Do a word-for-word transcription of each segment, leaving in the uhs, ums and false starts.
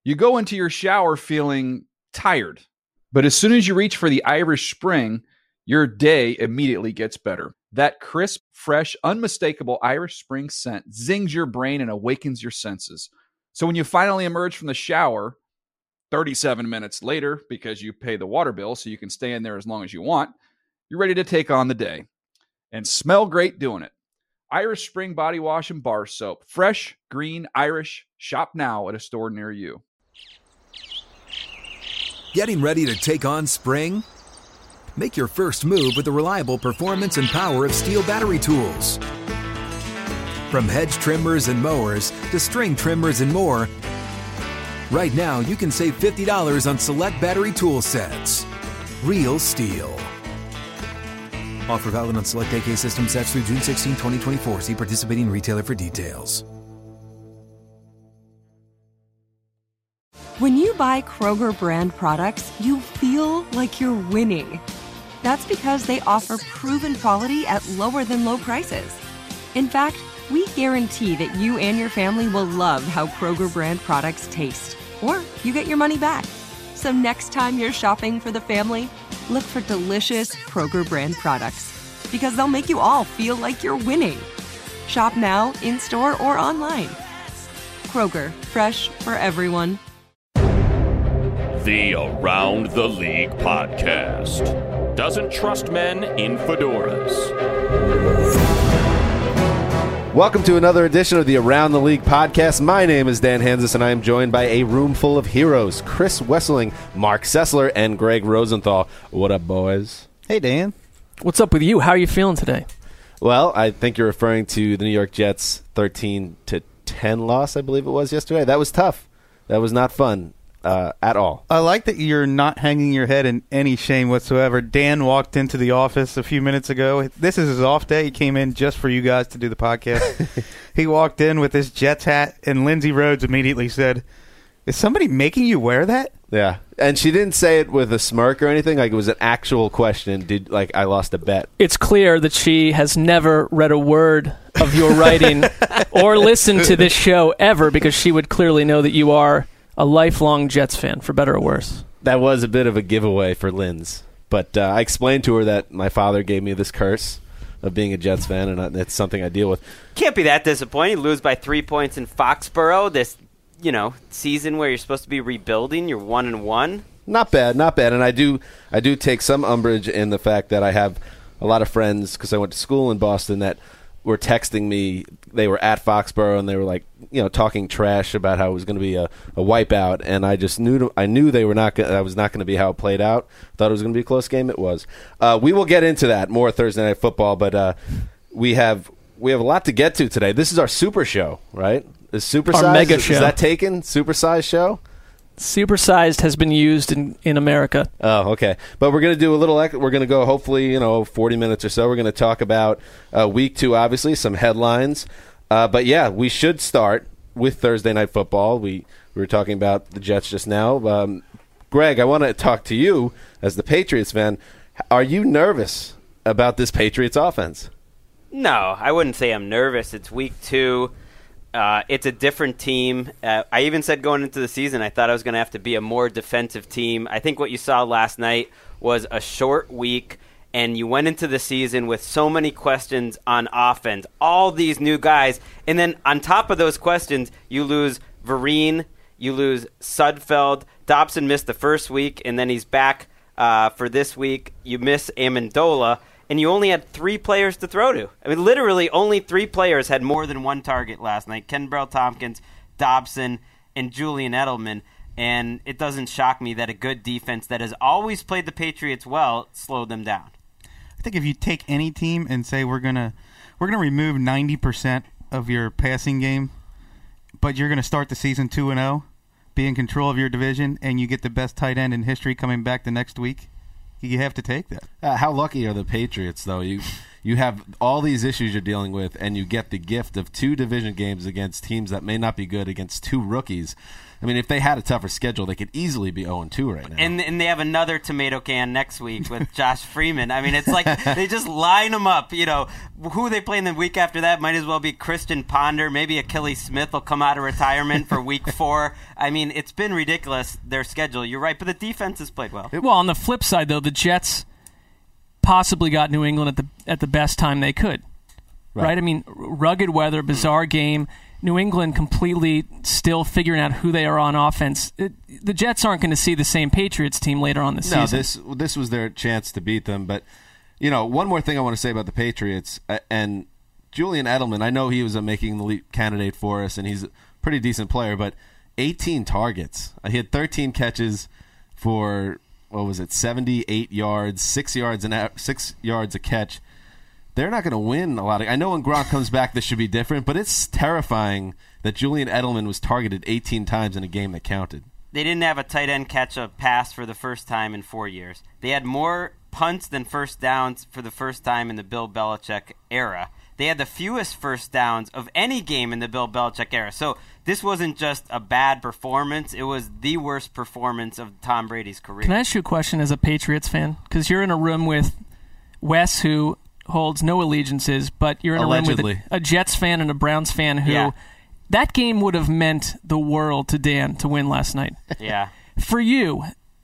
You go into your shower feeling tired, but as soon as you reach for the Irish Spring, your day immediately gets better. That crisp, fresh, unmistakable Irish Spring scent zings your brain and awakens your senses. So when you finally emerge from the shower, thirty-seven minutes later, because you pay the water bill so you can stay in there as long as you want, you're ready to take on the day. And smell great doing it. Irish Spring Body Wash and Bar Soap. Fresh, green, Irish. Shop now at a store near you. Getting ready to take on spring? Make your first move with the reliable performance and power of Steel battery tools. From hedge trimmers and mowers to string trimmers and more, right now you can save fifty dollars on select battery tool sets. Real Steel. Offer valid on select A K system sets through June sixteenth, twenty twenty-four. See participating retailer for details. When you buy Kroger brand products, you feel like you're winning. That's because they offer proven quality at lower than low prices. In fact, we guarantee that you and your family will love how Kroger brand products taste, or you get your money back. So next time you're shopping for the family, look for delicious Kroger brand products, because they'll make you all feel like you're winning. Shop now, in-store, or online. Kroger, fresh for everyone. The Around the League podcast doesn't trust men in fedoras. Welcome to another edition of the Around the League podcast. My name is Dan Hansis, and I am joined by a room full of heroes: Chris Wesseling, Mark Sessler, and Greg Rosenthal. What up, boys? Hey, Dan. What's up with you? How are you feeling today? Well, I think you're referring to the New York Jets' thirteen to ten loss, I believe it was yesterday. That was tough. That was not fun. Uh, at all. I like that you're not hanging your head in any shame whatsoever. Dan walked into the office a few minutes ago. This is his off day. He came in just for you guys to do the podcast. He walked in with his Jets hat, and Lindsay Rhodes immediately said, "Is somebody making you wear that?" Yeah, and she didn't say it with a smirk or anything. Like, it was an actual question. Did like I lost a bet? It's clear that she has never read a word of your writing or listened to this show ever, because she would clearly know that you are a lifelong Jets fan, for better or worse. That was a bit of a giveaway for Linz. But uh, I explained to her that my father gave me this curse of being a Jets fan, and it's something I deal with. Can't be that disappointing. You lose by three points in Foxborough this, you know, season where you're supposed to be rebuilding. You're one and one. Not bad, not bad. And I do, I do take some umbrage in the fact that I have a lot of friends, because I went to school in Boston, that were texting me. They were at Foxborough, and they were like, you know, talking trash about how it was going to be a, a wipeout, and I just knew I knew they were not. Gonna, that was not going to be how it played out. Thought it was going to be a close game. It was. Uh, we will get into that more Thursday Night Football, but uh, we have we have a lot to get to today. This is our super show, right? Is supersized? Our mega is, show. Is that taken? Supersized show? Supersized has been used in, in America. Oh, okay. But we're going to do a little, we're going to go hopefully, you know, forty minutes or so. We're going to talk about uh, week two, obviously, some headlines. Uh, but, yeah, we should start with Thursday Night Football. We, we were talking about the Jets just now. Um, Greg, I want to talk to you as the Patriots fan. Are you nervous about this Patriots offense? No, I wouldn't say I'm nervous. It's week two. Uh, it's a different team. Uh, I even said going into the season, I thought I was going to have to be a more defensive team. I think what you saw last night was a short week, and you went into the season with so many questions on offense, all these new guys, and then on top of those questions, you lose Vereen, you lose Sudfeld. Dobson missed the first week, and then he's back uh, for this week. You miss Amendola. And you only had three players to throw to. I mean, literally only three players had more than one target last night. Kenbrell Tompkins, Dobson, and Julian Edelman. And it doesn't shock me that a good defense that has always played the Patriots well slowed them down. I think if you take any team and say we're gonna we're gonna remove ninety percent of your passing game, but you're gonna start the season two and zero, be in control of your division, and you get the best tight end in history coming back the next week, you have to take that. Uh, how lucky are the Patriots, though? You you have all these issues you're dealing with, and you get the gift of two division games against teams that may not be good, against two rookies. I mean, if they had a tougher schedule, they could easily be oh and two right now. And and they have another tomato can next week with Josh Freeman. I mean, it's like they just line them up. You know, who they play in the week after that might as well be Christian Ponder. Maybe Achilles Smith will come out of retirement for week four. I mean, it's been ridiculous, their schedule. You're right, but the defense has played well. Well, on the flip side, though, the Jets possibly got New England at the at the best time they could. Right? right? I mean, rugged weather, bizarre game. New England completely still figuring out who they are on offense. It, the Jets aren't going to see the same Patriots team later on this no, season. No, this this was their chance to beat them. But, you know, one more thing I want to say about the Patriots, uh, and Julian Edelman, I know he was a making the leap candidate for us, and he's a pretty decent player, but eighteen targets. He had thirteen catches for, what was it, seventy-eight yards, six yards, and six yards a catch. They're not going to win a lot of. I know when Gronk comes back, this should be different, but it's terrifying that Julian Edelman was targeted eighteen times in a game that counted. They didn't have a tight end catch a pass for the first time in four years. They had more punts than first downs for the first time in the Bill Belichick era. They had the fewest first downs of any game in the Bill Belichick era. So this wasn't just a bad performance. It was the worst performance of Tom Brady's career. Can I ask you a question as a Patriots fan? Because you're in a room with Wes, who holds no allegiances, but you're in Allegedly. a room with a, a Jets fan and a Browns fan who Yeah. that game would have meant the world to Dan to win last night. Yeah. For you,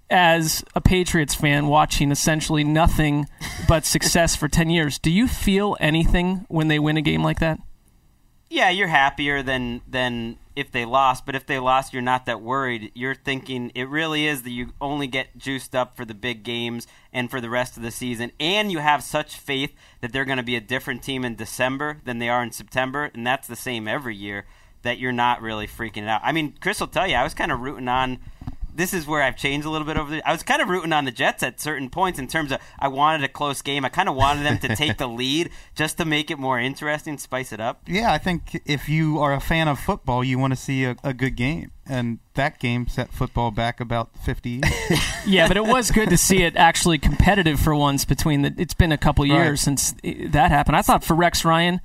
as a Patriots fan watching essentially nothing but success for ten years, do you feel anything when they win a game like that? Yeah, you're happier than than if they lost, but if they lost, you're not that worried. You're thinking it really is that you only get juiced up for the big games and for the rest of the season, and you have such faith that they're going to be a different team in December than they are in September, and that's the same every year, that you're not really freaking out. I mean, Chris will tell you, I was kind of rooting on – this is where I've changed a little bit over the – I was kind of rooting on the Jets at certain points in terms of I wanted a close game. I kind of wanted them to take the lead just to make it more interesting, spice it up. Yeah, I think if you are a fan of football, you want to see a, a good game. And that game set football back about fifty years. Yeah, but it was good to see it actually competitive for once between the – it's been a couple years right. since that happened. I thought for Rex Ryan,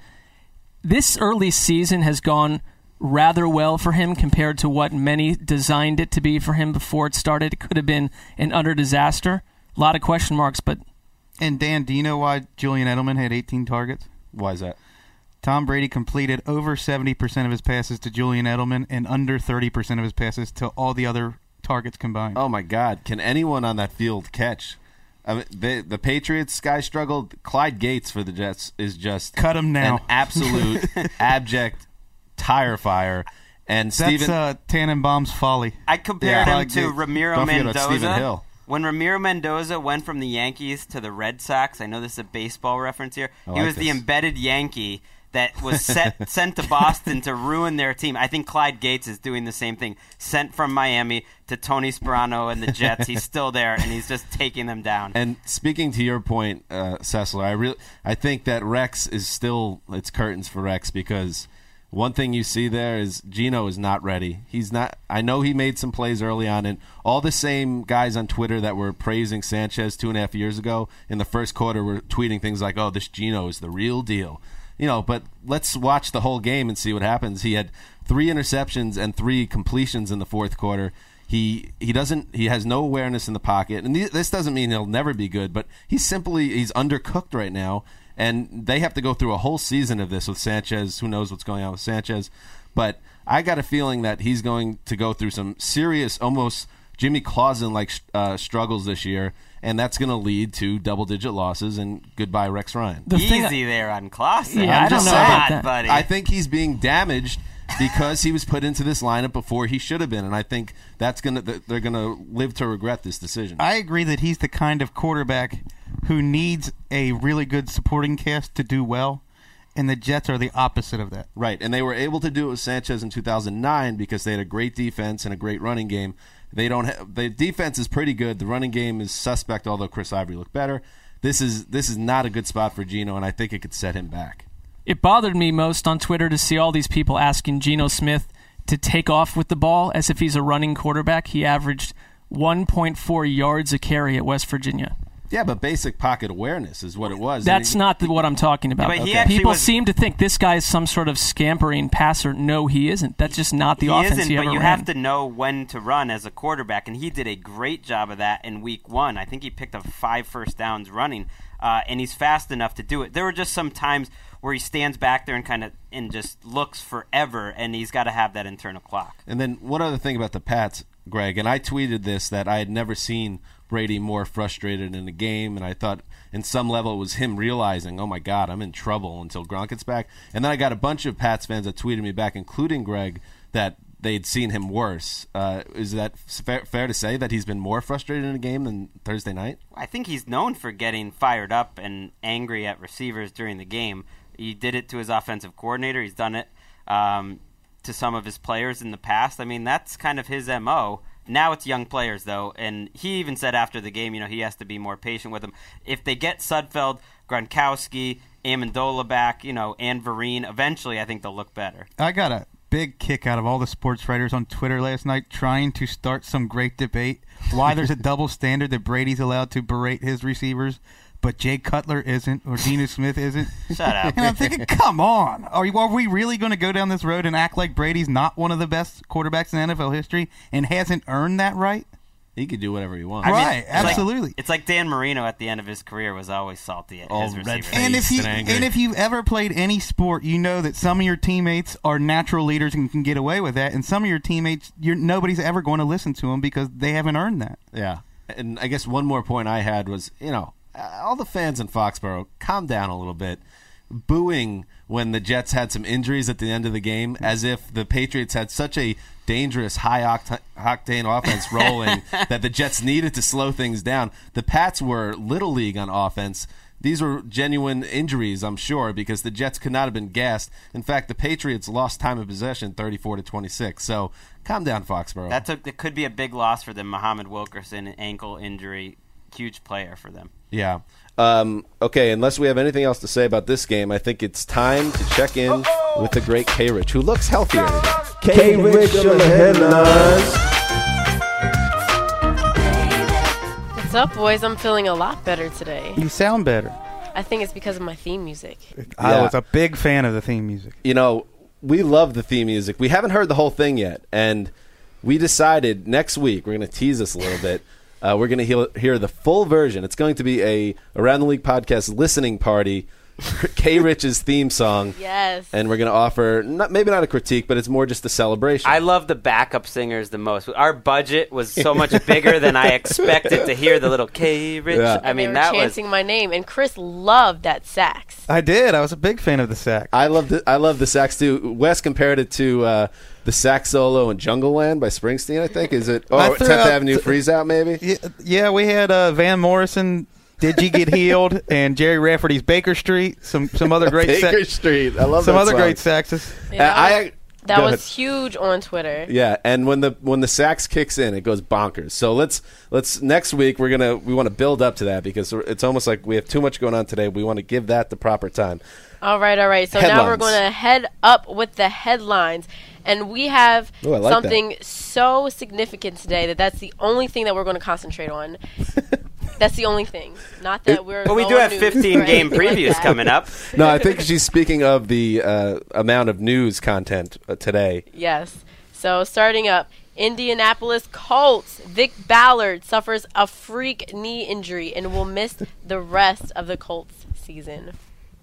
this early season has gone – rather well for him compared to what many designed it to be for him before it started. It could have been an utter disaster. A lot of question marks, but... And Dan, do you know why Julian Edelman had eighteen targets? Why is that? Tom Brady completed over seventy percent of his passes to Julian Edelman and under thirty percent of his passes to all the other targets combined. Oh, my God. Can anyone on that field catch? I mean, the, the Patriots guy struggled. Clyde Gates for the Jets is just... Cut him now. An absolute abject... tire fire, and That's Steven, uh, Tannenbaum's folly. I compared yeah. him to Don't Ramiro forget about Mendoza. Stephen Hill. When Ramiro Mendoza went from the Yankees to the Red Sox, I know this is a baseball reference here, I he like was this. the embedded Yankee that was set, sent to Boston to ruin their team. I think Clyde Gates is doing the same thing. Sent from Miami to Tony Sperano and the Jets. He's still there, and he's just taking them down. And speaking to your point, uh, Cecil, I really, I think that Rex is still, it's curtains for Rex, because one thing you see there is Geno is not ready. He's not. I know he made some plays early on, and all the same guys on Twitter that were praising Sanchez two and a half years ago in the first quarter were tweeting things like, "Oh, this Geno is the real deal." You know, but let's watch the whole game and see what happens. He had three interceptions and three completions in the fourth quarter. He he doesn't he has no awareness in the pocket, and th- this doesn't mean he'll never be good, but he's simply he's undercooked right now. And they have to go through a whole season of this with Sanchez. Who knows what's going on with Sanchez? But I got a feeling that he's going to go through some serious, almost Jimmy Clausen-like uh, struggles this year, and that's going to lead to double-digit losses and goodbye Rex Ryan. The Easy there on Clausen. Yeah, I'm I don't just know saying, about that. buddy. I think he's being damaged because he was put into this lineup before he should have been, and I think that's gonna they're going to live to regret this decision. I agree that he's the kind of quarterback who needs a really good supporting cast to do well, and the Jets are the opposite of that. Right, and they were able to do it with Sanchez in two thousand nine because they had a great defense and a great running game. They don't have, the defense is pretty good. The running game is suspect, although Chris Ivory looked better. This is this is not a good spot for Geno, and I think it could set him back. It bothered me most on Twitter to see all these people asking Geno Smith to take off with the ball as if he's a running quarterback. He averaged one point four yards a carry at West Virginia. Yeah, but basic pocket awareness is what it was. That's I mean, not the, what I'm talking about. But he Okay. actually People was- seem to think this guy is some sort of scampering passer. No, he isn't. That's just not the he offense isn't, he but ever you ran. have to know when to run as a quarterback, and he did a great job of that in week one. I think he picked up five first downs running, uh, and he's fast enough to do it. There were just some times where he stands back there and kind of and just looks forever, and he's got to have that internal clock. And then one other thing about the Pats, Greg, and I tweeted this, that I had never seen Brady more frustrated in a game, and I thought in some level it was him realizing, oh my God, I'm in trouble until Gronk gets back. And then I got a bunch of Pats fans that tweeted me back, including Greg, that they'd seen him worse. Uh, is that fair, fair to say that he's been more frustrated in a game than Thursday night? I think he's known for getting fired up and angry at receivers during the game. He did it to his offensive coordinator. He's done it um, to some of his players in the past. I mean, that's kind of his M O. Now it's young players, though, and he even said after the game, you know, he has to be more patient with them. If they get Sudfeld, Gronkowski, Amendola back, you know, and Vereen, eventually I think they'll look better. I got a big kick out of all the sports writers on Twitter last night trying to start some great debate why there's a double standard that Brady's allowed to berate his receivers, but Jay Cutler isn't, or Geno Smith isn't. Shut up. And I'm thinking, come on. Are, you, are we really going to go down this road and act like Brady's not one of the best quarterbacks in N F L history and hasn't earned that right? He could do whatever he wants. I mean, Right, it's like- absolutely. It's like Dan Marino at the end of his career was always salty at All his receivers. red-faced. And if you and angry. and if you've ever played any sport, you know that some of your teammates are natural leaders and can get away with that, and some of your teammates, you're, nobody's ever going to listen to them because they haven't earned that. Yeah. And I guess one more point I had was, you know, uh, all the fans in Foxborough, calm down a little bit. Booing when the Jets had some injuries at the end of the game, as if the Patriots had such a dangerous high oct- octane offense rolling that the Jets needed to slow things down. The Pats were little league on offense. These were genuine injuries, I'm sure, because the Jets could not have been gassed. In fact, the Patriots lost time of possession thirty-four to twenty-six. So calm down, Foxborough. That's a, it could be a big loss for them. Muhammad Wilkerson, ankle injury, huge player for them. Yeah. Um, okay, unless we have anything else to say about this game, I think it's time to check in with the great K-Rich, who looks healthier today. K-Rich on the headlines. What's up, boys? I'm feeling a lot better today. You sound better. I think it's because of my theme music. I Yeah. was a big fan of the theme music. You know, we love the theme music. We haven't heard the whole thing yet, and we decided next week, we're going to tease this a little bit, uh, we're going to hear, hear the full version. It's going to be a Around the League podcast listening party, K-Rich's theme song. Yes. And we're going to offer, not, maybe not a critique, but it's more just a celebration. I love the backup singers the most. Our budget was so much bigger than I expected to hear the little K-Rich. Yeah. I And mean, they were that was... chanting my name, and Chris loved that sax. I did. I was a big fan of the sax. I love the I love the sax too. Wes compared it to uh, the sax solo in Jungle Land by Springsteen. I think is it? I Oh, threw tenth out Avenue th- Freeze Out maybe. Yeah, yeah, we had uh, Van Morrison, Did You Get Healed, and Jerry Rafferty's Baker Street. Some some other great Baker sax- Street. I love some that other song. great saxes. Yeah, Uh, I that go was ahead. huge on Twitter. Yeah, and when the when the sax kicks in, it goes bonkers. So let's let's next week we're gonna we want to build up to that because it's almost like we have too much going on today. We want to give that the proper time. All right, all right. So now we're Headlines. going to head up with the headlines. And we have Ooh, I like something so significant today that that's the only thing that we're going to concentrate on. That's the only thing. Not that we're But we do going have news fifteen or game anything like previews that. coming up. No, I think she's speaking of the uh, amount of news content uh, today. Yes. So starting up, Indianapolis Colts. Vic Ballard suffers a freak knee injury and will miss the rest of the Colts season.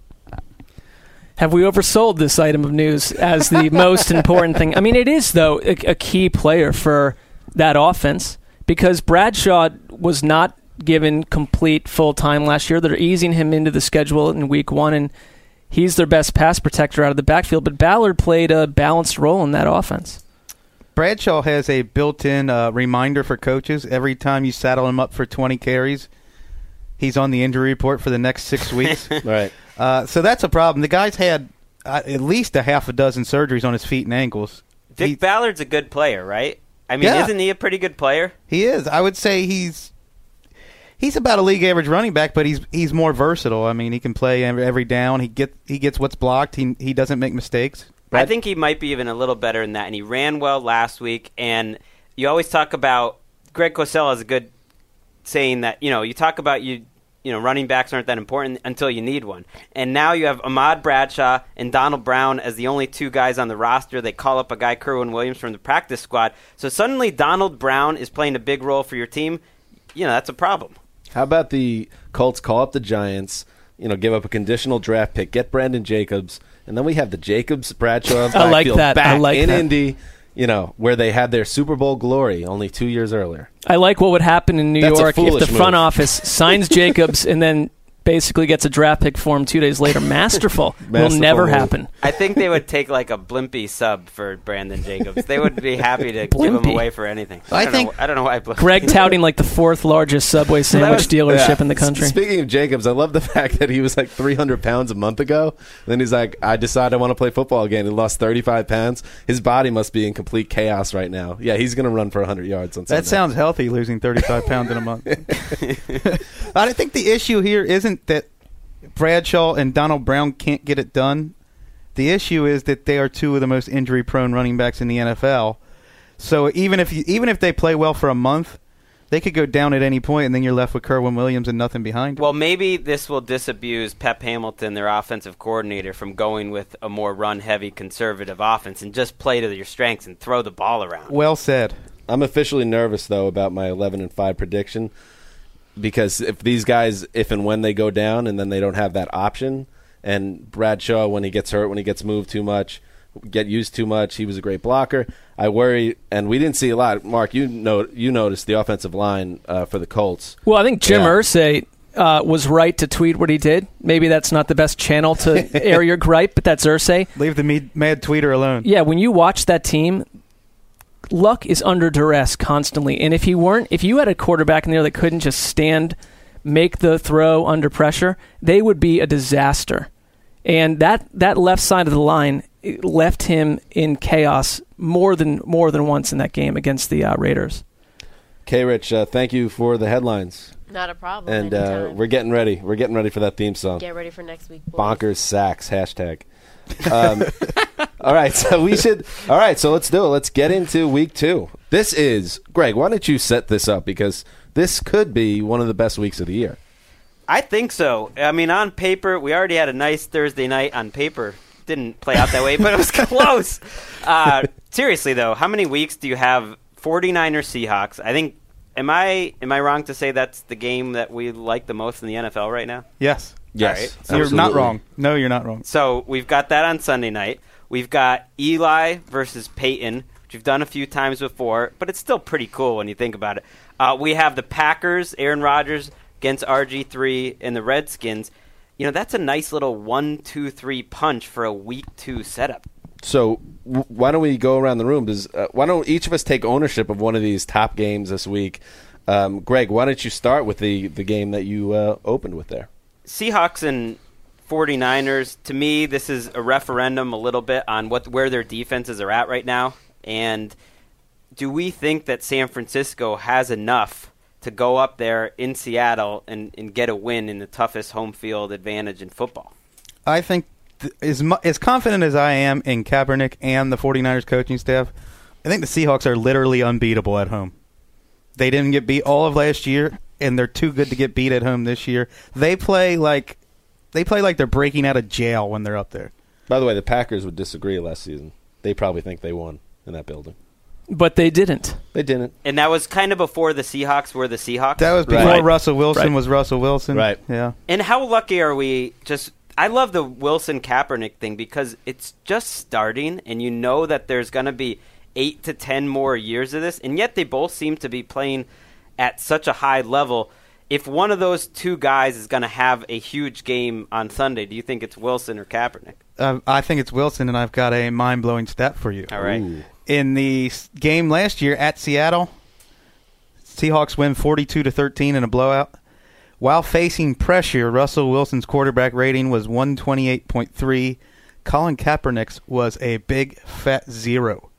Have we oversold this item of news as the most important thing? I mean, it is, though, a, a key player for that offense because Bradshaw was not given complete full time last year. They're easing him into the schedule in week one, and he's their best pass protector out of the backfield. But Ballard played a balanced role in that offense. Bradshaw has a built-in uh, reminder for coaches. Every time you saddle him up for twenty carries, he's on the injury report for the next six weeks. Right. Uh, so that's a problem. The guy's had uh, at least a half a dozen surgeries on his feet and ankles. Vic He- Ballard's a good player, right? I mean, Yeah. isn't he a pretty good player? He is. I would say he's he's about a league average running back, but he's he's more versatile. I mean, he can play every, every down. He get he gets what's blocked. He he doesn't make mistakes. I think he might be even a little better than that, and he ran well last week. And you always talk about Greg Cosell has a good saying that you know you talk about you you know, running backs aren't that important until you need one. And now you have Ahmad Bradshaw and Donald Brown as the only two guys on the roster. They call up a guy, Kerwin Williams, from the practice squad. So suddenly Donald Brown is playing a big role for your team. You know, that's a problem. How about the Colts call up the Giants, you know, give up a conditional draft pick, get Brandon Jacobs, and then we have the Jacobs Bradshaw I like that. back I like in that. Indy, you know, where they had their Super Bowl glory only two years earlier. I like what would happen in New That's a York if the foolish front move. office signs Jacobs and then basically gets a draft pick for him two days later. Masterful. Will Masterful never move. happen. I think they would take like a blimpy sub for Brandon Jacobs. They would be happy to give him Blimpy. away for anything. I I, don't think- know, I don't know why Blimpy. Greg touting like the fourth largest Subway sandwich was- dealership yeah. in the country. S- Speaking of Jacobs, I love the fact that he was like three hundred pounds a month ago. Then he's like, I decided I want to play football again. He lost thirty-five pounds. His body must be in complete chaos right now. Yeah, he's going to run for one hundred yards on Sunday. That sounds healthy, losing thirty-five pounds in a month. I think the issue here isn't that Bradshaw and Donald Brown can't get it done. The issue is that they are two of the most injury-prone running backs in the N F L. So even if you, even if they play well for a month, they could go down at any point, and then you're left with Kerwin Williams and nothing behind him. Well, maybe this will disabuse Pep Hamilton, their offensive coordinator, from going with a more run-heavy, conservative offense and just play to your strengths and throw the ball around. Well said. I'm officially nervous, though, about my eleven and five prediction. Because if these guys, if and when they go down and then they don't have that option, and Bradshaw, when he gets hurt, when he gets moved too much, get used too much, he was a great blocker. I worry, and we didn't see a lot. Mark, you know, you noticed the offensive line uh, for the Colts. Well, I think Jim Yeah. Irsay uh, was right to tweet what he did. Maybe that's not the best channel to air your gripe, but that's Irsay. Leave the me- mad tweeter alone. Yeah, when you watch that team, Luck is under duress constantly. And if he weren't, if you had a quarterback in there that couldn't just stand, make the throw under pressure, they would be a disaster. And that, that left side of the line it left him in chaos more than more than once in that game against the uh, Raiders. K. Rich, uh, thank you for the headlines. Not a problem. And uh, anytime. we're getting ready. We're getting ready for that theme song. Get ready for next week, boys. Bonkers sacks hashtag. Um, all right, so we should. All right, so let's do it. Let's get into week two. This is Greg. Why don't you set this up, because this could be one of the best weeks of the year. I think so. I mean, on paper, we already had a nice Thursday night on paper. Didn't play out that way, but it was close. Uh, seriously, though, how many weeks do you have 49ers Seahawks? I think, am I am I wrong to say that's the game that we like the most in the N F L right now? Yes. Yes, All right. You're absolutely. not wrong. No, you're not wrong. So we've got that on Sunday night. We've got Eli versus Peyton, which we've done a few times before, but it's still pretty cool when you think about it. Uh, we have the Packers, Aaron Rodgers against R G three and the Redskins. You know, that's a nice little one, two, three punch for a week two setup. So w- why don't we go around the room? Does, uh, why don't each of us take ownership of one of these top games this week? Um, Greg, why don't you start with the, the game that you uh, opened with there? Seahawks and 49ers, to me, this is a referendum a little bit on what where their defenses are at right now. And do we think that San Francisco has enough to go up there in Seattle and, and get a win in the toughest home field advantage in football? I think th- as, mu- as confident as I am in Kaepernick and the 49ers coaching staff, I think the Seahawks are literally unbeatable at home. They didn't get beat all of last year, and they're too good to get beat at home this year. They play like they play like they're breaking out of jail when they're up there. By the way, the Packers would disagree last season. They probably think they won in that building. But they didn't. They didn't. And that was kind of before the Seahawks were the Seahawks. That was before Right. Russell Wilson Right. was Russell Wilson. Right. Yeah. And how lucky are we just – I love the Wilson-Kaepernick thing because it's just starting, and you know that there's going to be eight to ten more years of this, and yet they both seem to be playing at such a high level. If one of those two guys is going to have a huge game on Sunday, do you think it's Wilson or Kaepernick? Uh, I think it's Wilson, and I've got a mind-blowing stat for you. All right. Ooh. In the s- game last year at Seattle, Seahawks win forty-two to thirteen in a blowout. While facing pressure, Russell Wilson's quarterback rating was one twenty-eight point three. Colin Kaepernick's was a big fat zero.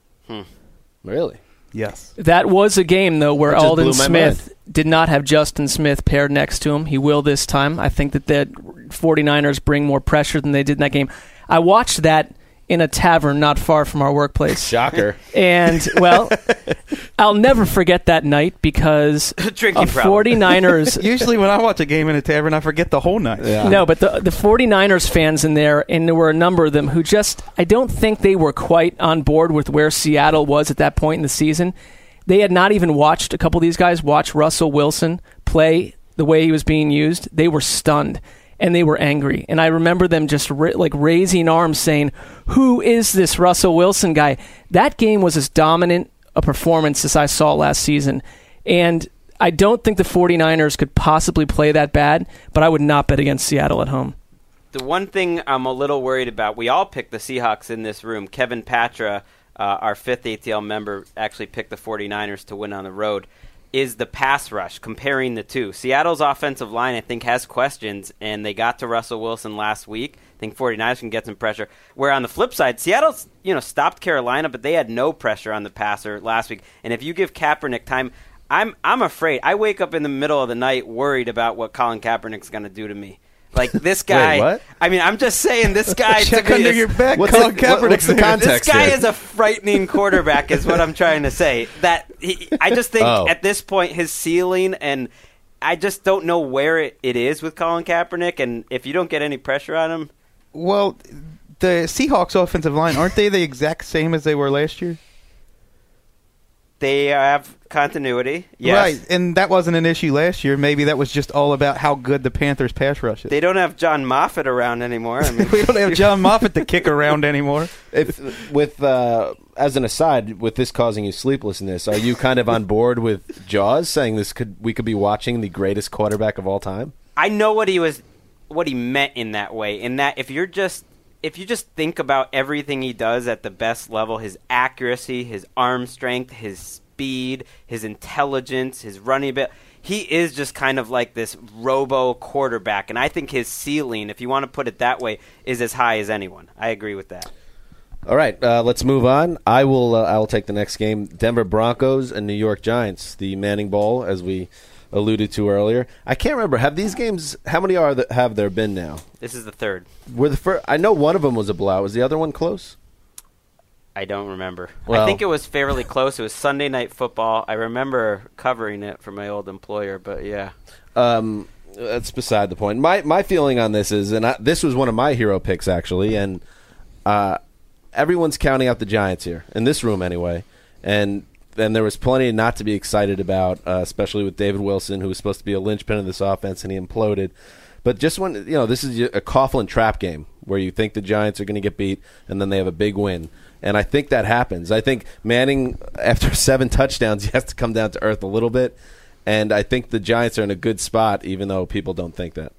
Really? Yes. That was a game, though, where That just Aldon blew my Smith did not have Justin Smith paired next to him. He will this time. I think that the 49ers bring more pressure than they did in that game. I watched that in a tavern not far from our workplace. Shocker. And, well, I'll never forget that night because Drinking of problem. 49ers. Usually when I watch a game in a tavern, I forget the whole night. Yeah. No, but the, the 49ers fans in there, and there were a number of them who just, I don't think they were quite on board with where Seattle was at that point in the season. They had not even watched, a couple of these guys watch Russell Wilson play the way he was being used. They were stunned. And they were angry. And I remember them just ra- like raising arms saying, who is this Russell Wilson guy? That game was as dominant a performance as I saw last season. And I don't think the 49ers could possibly play that bad, but I would not bet against Seattle at home. The one thing I'm a little worried about, we all picked the Seahawks in this room. Kevin Patra, uh, our fifth A T L member, actually picked the 49ers to win on the road. Is the pass rush, comparing the two. Seattle's offensive line, I think, has questions, and they got to Russell Wilson last week. I think 49ers can get some pressure. Where on the flip side, Seattle's, you know, stopped Carolina, but they had no pressure on the passer last week. And if you give Kaepernick time, I'm I'm afraid. I wake up in the middle of the night worried about what Colin Kaepernick's going to do to me. Like, this guy, Wait, what? I mean, I'm just saying this guy Check to me under is, your back. What's Colin the- what- Kaepernick's what's the there. context? this guy here. is a frightening quarterback is what I'm trying to say. That he, I just think Oh. at this point his ceiling, and I just don't know where it, it is with Colin Kaepernick, and if you don't get any pressure on him. Well, the Seahawks offensive line, aren't they the exact same as they were last year? They have continuity, yes. Right, and that wasn't an issue last year. Maybe that was just all about how good the Panthers' pass rush is. They don't have John Moffitt around anymore. I mean, we don't have John Moffitt to kick around anymore. If with uh, as an aside, with this causing you sleeplessness, are you kind of on board with Jaws saying this could we could be watching the greatest quarterback of all time? I know what he was, what he meant in that way. In that, if you're just, if you just think about everything he does at the best level, his accuracy, his arm strength, his speed, his intelligence, his running bit, he is just kind of like this robo quarterback. And I think his ceiling, if you want to put it that way, is as high as anyone. I agree with that. All right, uh, let's move on. I will. Uh, I will take the next game: Denver Broncos and New York Giants, the Manning Bowl, as we alluded to earlier. I can't remember. Have these games? How many are the, have there been now? This is the third. Were the first? I know one of them was a blowout. Was the other one close? I don't remember. Well- I think it was fairly close. It was Sunday Night Football. I remember covering it for my old employer, but yeah. Um, that's beside the point. My my feeling on this is, and I, this was one of my hero picks actually, and uh, everyone's counting out the Giants here in this room anyway, and then there was plenty not to be excited about, uh, especially with David Wilson, who was supposed to be a linchpin of this offense, and he imploded. But just when you know, this is a Coughlin trap game where you think the Giants are going to get beat, and then they have a big win. And I think that happens. I think Manning, after seven touchdowns, he has to come down to earth a little bit. And I think the Giants are in a good spot, even though people don't think that.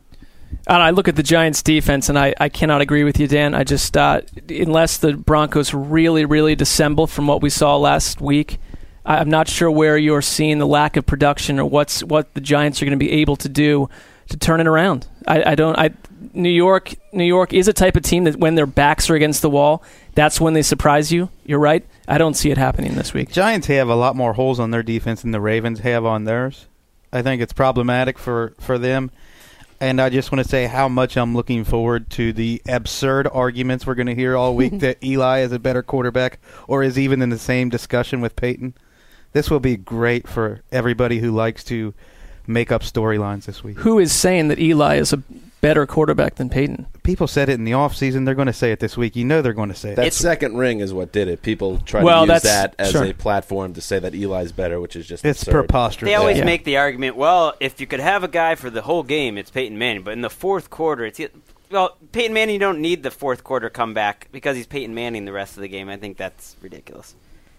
And I look at the Giants' defense, and I, I cannot agree with you, Dan. I just, uh, unless the Broncos really, really dissemble from what we saw last week, I'm not sure where you're seeing the lack of production or what's what the Giants are going to be able to do to turn it around. I, I don't. I New York, New York is a type of team that when their backs are against the wall, that's when they surprise you. You're right. I don't see it happening this week. Giants have a lot more holes on their defense than the Ravens have on theirs. I think it's problematic for, for them. And I just want to say how much I'm looking forward to the absurd arguments we're going to hear all week that Eli is a better quarterback or is even in the same discussion with Peyton. This will be great for everybody who likes to make up storylines this week. Who is saying that Eli is a better quarterback than Peyton? People said it in the offseason. They're going to say it this week. You know they're going to say it. That second ring is what did it. People try Well, to use that's- that as sure. a platform to say that Eli's better, which is just It's absurd. preposterous. They always Yeah. make the argument, well, if you could have a guy for the whole game, it's Peyton Manning. But in the fourth quarter, it's well, Peyton Manning, you don't need the fourth quarter comeback because he's Peyton Manning the rest of the game. I think that's ridiculous.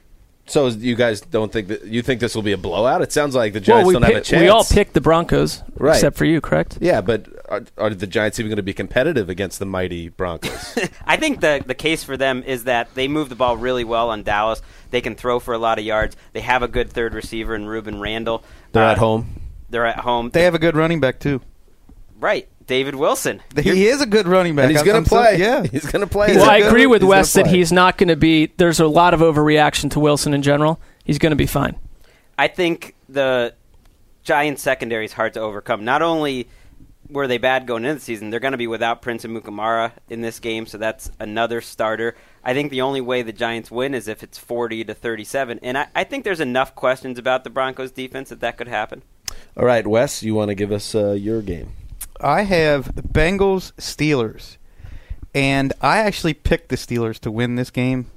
So you guys don't think that you think this will be a blowout? It sounds like the Giants well, we don't have a pick- chance. We all picked the Broncos, Right. except for you, correct? Yeah, but are, are the Giants even going to be competitive against the mighty Broncos? I think the the case for them is that they move the ball really well on Dallas. They can throw for a lot of yards. They have a good third receiver in Reuben Randall. They're Uh, at home. They're at home. They have a good running back, too. Right. David Wilson. He is a good running back. And he's I'm- going I'm to so- play. yeah. He's going to play. He's Well, a I good- agree with he's Wes gonna that play. he's not going to be. There's a lot of overreaction to Wilson in general. He's going to be fine. I think the Giants secondary is hard to overcome. Not only were they bad going into the season, they're going to be without Prince and Mukamara in this game, so that's another starter. I think the only way the Giants win is if it's forty to thirty-seven, and I, I think there's enough questions about the Broncos defense that that could happen. All right, Wes, you want to give us uh, your game? I have Bengals Steelers, and I actually picked the Steelers to win this game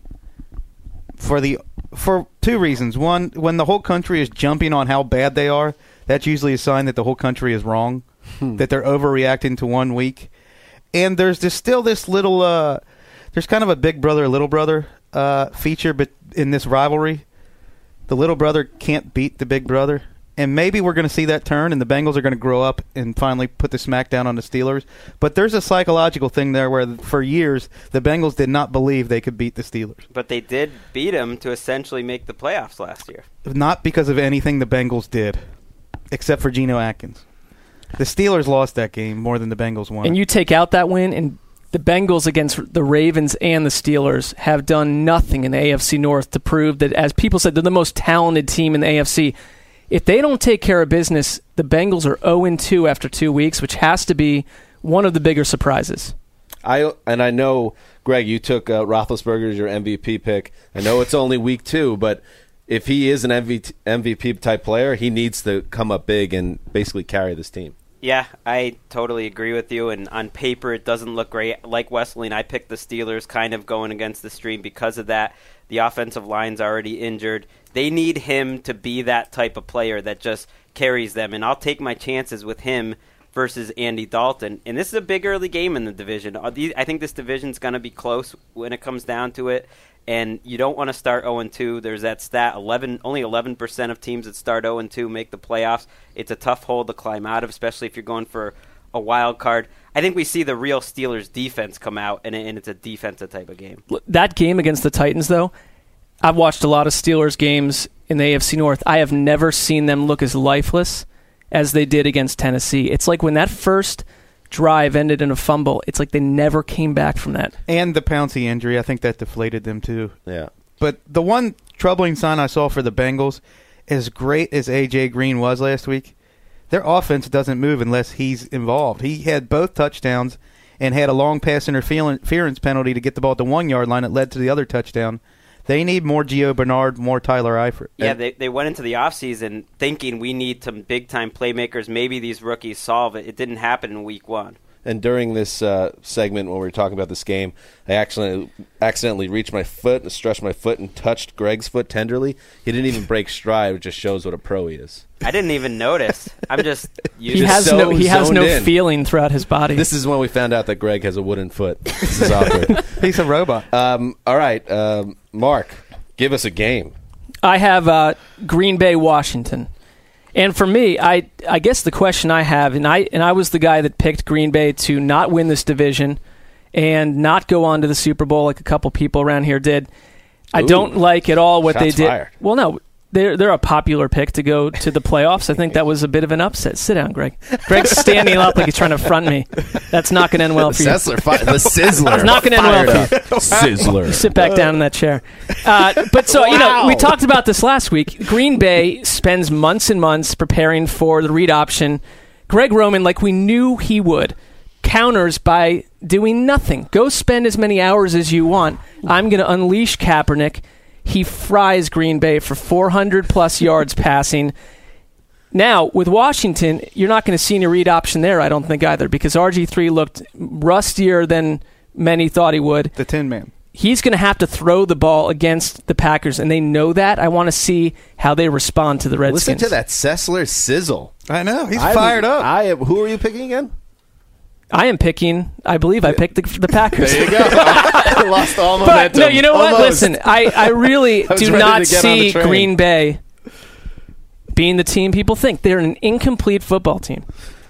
for the for two reasons. One, when the whole country is jumping on how bad they are, that's usually a sign that the whole country is wrong, hmm. that they're overreacting to one week. And there's this, still this little, uh, there's kind of a big brother, little brother uh, feature but in this rivalry. The little brother can't beat the big brother. And maybe we're going to see that turn, and the Bengals are going to grow up and finally put the smack down on the Steelers. But there's a psychological thing there where, for years, the Bengals did not believe they could beat the Steelers. But they did beat them to essentially make the playoffs last year. Not because of anything the Bengals did, except for Geno Atkins. The Steelers lost that game more than the Bengals won. And you take out that win, and the Bengals against the Ravens and the Steelers have done nothing in the A F C North to prove that, as people said, they're the most talented team in the A F C. If they don't take care of business, the Bengals are oh and two after two weeks, which has to be one of the bigger surprises. I And I know, Greg, you took uh, Roethlisberger as your M V P pick. I know it's only week two, but if he is an M V P-type player, he needs to come up big and basically carry this team. Yeah, I totally agree with you, and on paper it doesn't look great. Like Wesley and I picked the Steelers kind of going against the stream because of that. The offensive line's already injured. They need him to be that type of player that just carries them, and I'll take my chances with him versus Andy Dalton. And this is a big early game in the division. I think this division's going to be close when it comes down to it, and you don't want to start oh and two. There's that stat, eleven only eleven percent of teams that start oh and two make the playoffs. It's a tough hole to climb out of, especially if you're going for a wild card. I think we see the real Steelers defense come out, and it's a defensive type of game. That game against the Titans, though, I've watched a lot of Steelers games in the A F C North. I have never seen them look as lifeless as they did against Tennessee. It's like when that first drive ended in a fumble, it's like they never came back from that. And the Pouncey injury, I think that deflated them too. Yeah. But the one troubling sign I saw for the Bengals, as great as A J Green was last week, their offense doesn't move unless he's involved. He had both touchdowns and had a long pass interference penalty to get the ball at the one-yard line that led to the other touchdown. They need more Gio Bernard, more Tyler Eifert. Yeah, they they went into the offseason thinking we need some big-time playmakers. Maybe these rookies solve it. It didn't happen in week one. And during this uh, segment when we were talking about this game, I actually accidentally reached my foot and stretched my foot and touched Greg's foot tenderly. He didn't even break stride, which just shows what a pro he is. I didn't even notice. I'm just he has so no he has no in. feeling throughout his body. This is when we found out that Greg has a wooden foot. This is awkward. He's a robot. Um, all right, um, Mark, give us a game. I have uh, Green Bay, Washington. And for me, I I guess the question I have, and I and I was the guy that picked Green Bay to not win this division and not go on to the Super Bowl like a couple people around here did. I Ooh, don't like at all what they did. Fired. Well, no, they're they're a popular pick to go to the playoffs. I think that was a bit of an upset. Sit down, Greg. Greg's standing up like he's trying to front me. That's not going to end well for you. Sessler, fi- the Sizzler. It's not going to end well for you. Sizzler. You sit back down in that chair. Uh, but so, wow. you know, we talked about this last week. Green Bay spends months and months preparing for the read option. Greg Roman, like we knew he would, counters by doing nothing. Go spend as many hours as you want. I'm going to unleash Kaepernick. He fries Green Bay for four hundred plus yards passing. Now, with Washington, you're not going to see any read option there, I don't think, either, because R G three looked rustier than many thought he would. The Tin Man. He's going to have to throw the ball against the Packers, and they know that. I want to see how they respond to the Redskins. Listen to that Sessler sizzle. I know. He's I fired up. I am, who are you picking again? I am picking, I believe I picked the, the Packers. There you go. I lost all momentum. But, no, you know what? Almost. Listen, I, I really I do not see Green Bay being the team people think. They're an incomplete football team.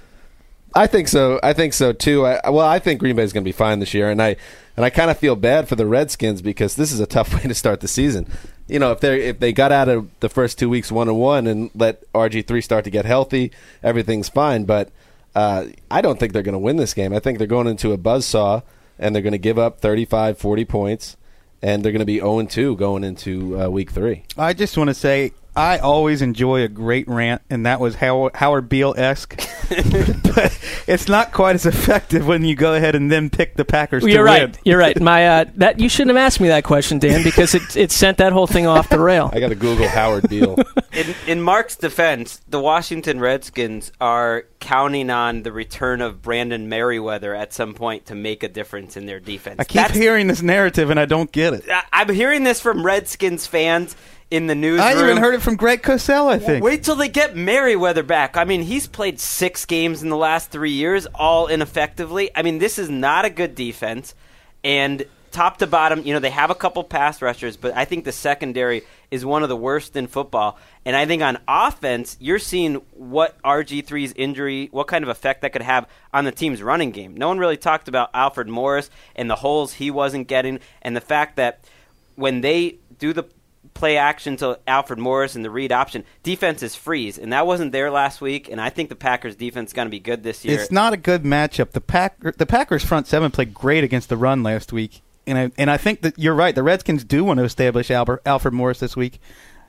I think so. I think so, too. I, well, I think Green Bay is going to be fine this year, and I and I kind of feel bad for the Redskins because this is a tough way to start the season. You know, if they if they got out of the first two weeks one and one and let R G three start to get healthy, everything's fine, but Uh, I don't think they're going to win this game. I think they're going into a buzzsaw, and they're going to give up thirty-five, forty points, and they're going to be oh and two going into uh, week three. I just want to say, I always enjoy a great rant, and that was Howard, Howard Beale-esque. But it's not quite as effective when you go ahead and then pick the Packers well, to you're win. right. You're right. My uh, that you shouldn't have asked me that question, Dan, because it it sent that whole thing off the rail. I got to Google Howard Beale. In, in Mark's defense, the Washington Redskins are counting on the return of Brandon Merriweather at some point to make a difference in their defense. I keep That's, hearing this narrative, and I don't get it. I, I'm hearing this from Redskins fans in the newsroom. I even heard it from Greg Cosell, I think. Wait till they get Merriweather back. I mean, he's played six games in the last three years, all ineffectively. I mean, this is not a good defense. And top to bottom, you know, they have a couple pass rushers, but I think the secondary is one of the worst in football. And I think on offense, you're seeing what R G three's injury, what kind of effect that could have on the team's running game. No one really talked about Alfred Morris and the holes he wasn't getting, and the fact that when they do the play action to Alfred Morris and the read option, defenses freeze, and that wasn't there last week, and I think the Packers' defense is going to be good this year. It's not a good matchup. The Pack, the Packers' front seven played great against the run last week, and I, and I think that you're right. The Redskins do want to establish Albert, Alfred Morris this week.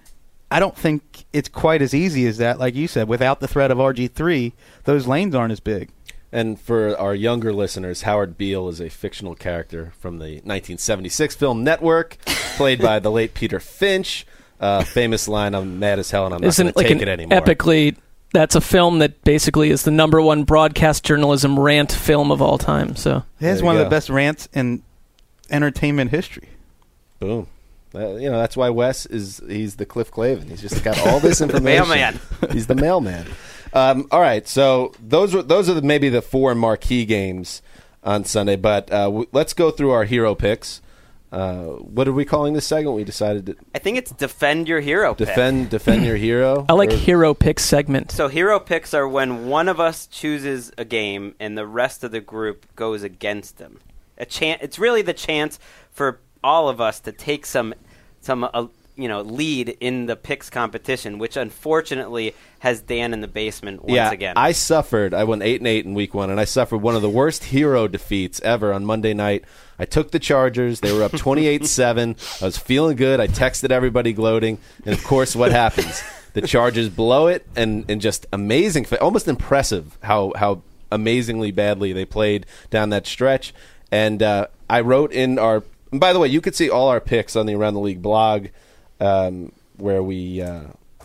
I don't think it's quite as easy as that, like you said. Without the threat of R G three, those lanes aren't as big. And for our younger listeners, Howard Beale is a fictional character from the nineteen seventy-six film Network, played by the late Peter Finch. Uh, famous line, "I'm mad as hell and I'm not going to like take an it anymore." Epically, that's a film that basically is the number one broadcast journalism rant film of all time. So it has one go. of the best rants in entertainment history. Boom. Uh, you know, that's why Wes is he's the Cliff Clavin. He's just got all this information. Mailman. He's the mailman. Um, all right, so those are those are the, maybe the four marquee games on Sunday. But uh, w- let's go through our hero picks. Uh, what are we calling this segment? We decided to I think it's defend your hero. Defend, pick. defend your hero. I like or, hero pick segment. So hero picks are when one of us chooses a game and the rest of the group goes against them. A chance. It's really the chance for all of us to take some some. Uh, you know, lead in the picks competition, which unfortunately has Dan in the basement once yeah, again. I suffered. I went eight and eight in week one, and I suffered one of the worst hero defeats ever on Monday night. I took the Chargers. They were up twenty-eight seven. I was feeling good. I texted everybody gloating, and of course, what happens? The Chargers blow it, and, and just amazing, almost impressive how how amazingly badly they played down that stretch. And uh, I wrote in our. And by the way, you could see all our picks on the Around the League blog. Um, where we uh,